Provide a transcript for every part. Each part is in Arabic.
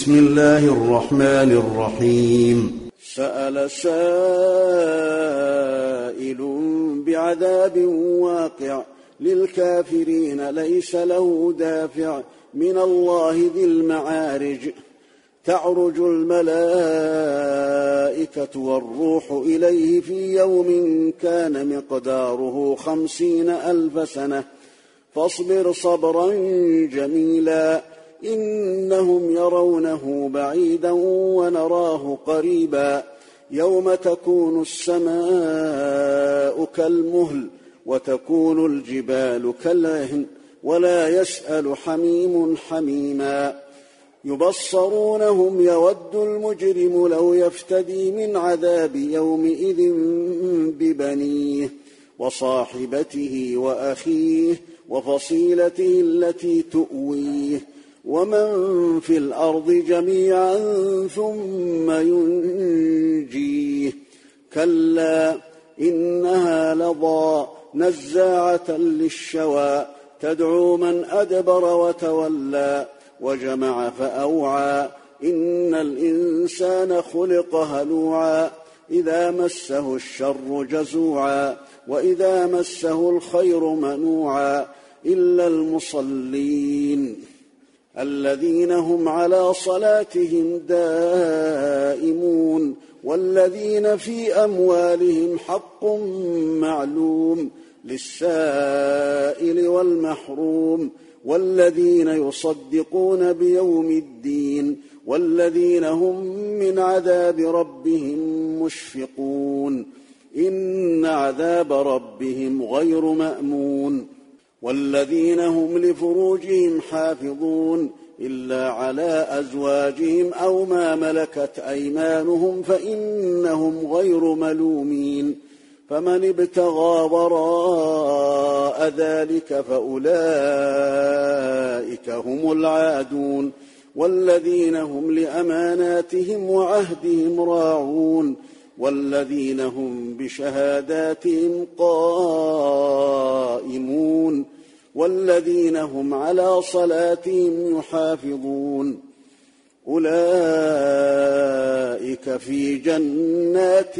بسم الله الرحمن الرحيم. سأل سائل بعذاب واقع للكافرين ليس له دافع من الله ذي المعارج تعرج الملائكة والروح إليه في يوم كان مقداره 50,000 سنة فاصبر صبرا جميلا إنهم يرونه بعيدا ونراه قريبا يوم تكون السماء كالمهل وتكون الجبال كالعهن ولا يسأل حميم حميما يبصرونهم يود المجرم لو يفتدي من عذاب يومئذ ببنيه وصاحبته وأخيه وفصيلته التي تؤويه ومن في الأرض جميعا ثم ينجيه كلا إنها لظى نزاعة للشوى تدعو من أدبر وتولى وجمع فأوعى إن الإنسان خلق هلوعا إذا مسه الشر جزوعا وإذا مسه الخير منوعا إلا المصلين الذين هم على صلاتهم دائمون والذين في أموالهم حق معلوم للسائل والمحروم والذين يصدقون بيوم الدين والذين هم من عذاب ربهم مشفقون إن عذاب ربهم غير مأمون والذين هم لفروجهم حافظون إلا على أزواجهم أو ما ملكت أيمانهم فإنهم غير ملومين فمن ابتغى وراء ذلك فأولئك هم العادون والذين هم لأماناتهم وعهدهم راعون والذين هم بشهاداتهم قائمون والذين هم على صلاتهم يحافظون أولئك في جنات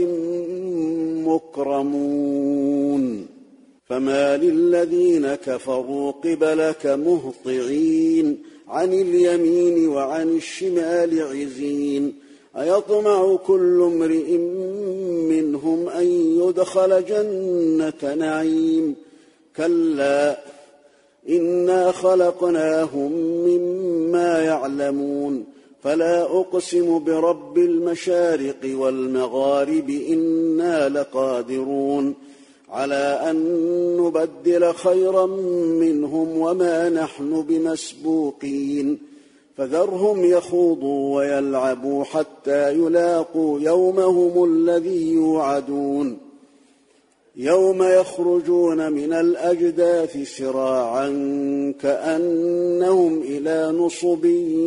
مكرمون فما للذين كفروا قبلك مهطعين عن اليمين وعن الشمال عزين أيطمع كل امرئ منهم أن يدخل جنة نعيم كلا إنا خلقناهم مما يعلمون فلا أقسم برب المشارق والمغارب إنا لقادرون على أن نبدل خيرا منهم وما نحن بمسبوقين فذرهم يخوضوا ويلعبوا حتى يلاقوا يومهم الذي يوعدون يوم يخرجون من الأجداث سراعا كأنهم إلى نصب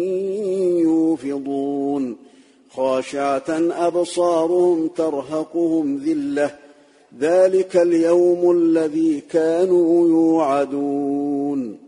يوفضون خاشعة أبصارهم ترهقهم ذلة ذلك اليوم الذي كانوا يوعدون